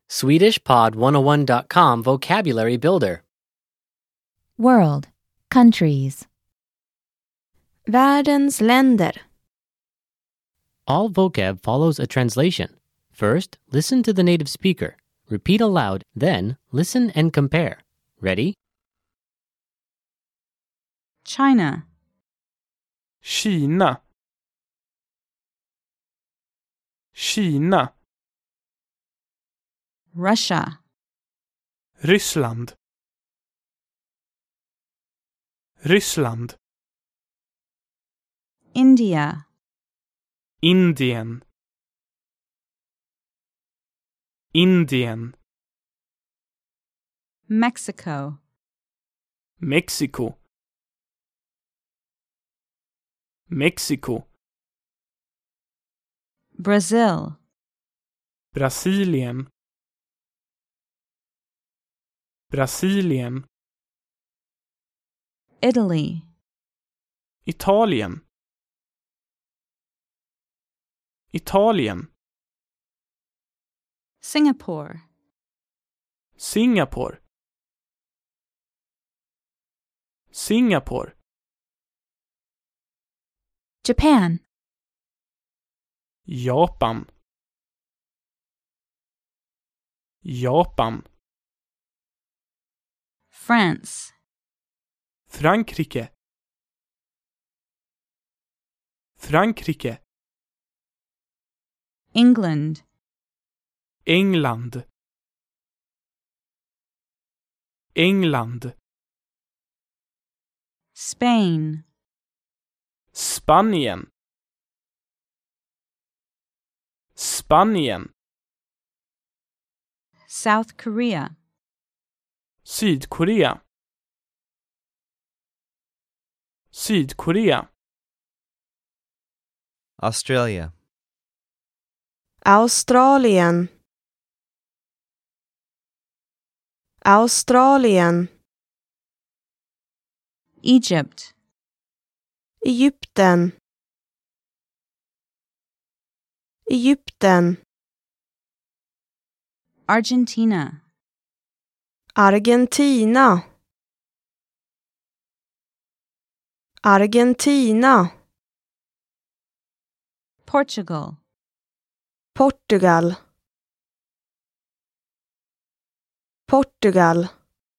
SwedishPod101.com Vocabulary Builder. World, countries. Världens länder. All vocab follows a translation. First, listen to the native speaker. Repeat aloud, then listen and compare. Ready? China, Kina. Kina. Russia, Ryssland. Ryssland. India, Indien. Indien. Mexico, Mexiko. Mexiko. Brazil, Brasilien. Brasilien. Italy, Italien. Italien. Singapore, Singapore. Singapore. Japan, Japan. Japan. France, Frankrike. Frankrike. England, England. England. Spain, Spanien. Spanien. South Korea, Sydkorea. Sydkorea. Australia, Australien. Australien. Egypt, Egypten. Egypten. Argentina, Argentina. Argentina. Portugal, Portugal. Portugal.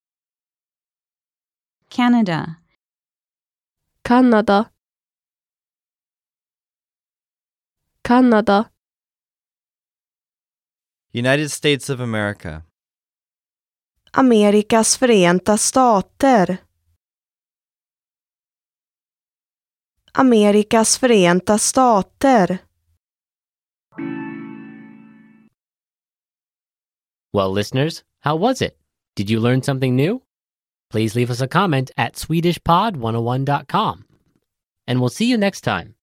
Canada, Kanada. Kanada. United States of America, Amerikas förenta stater. Amerikas förenta stater. Well, listeners, how was it? Did you learn something new? Please leave us a comment at SwedishPod101.com. And we'll see you next time.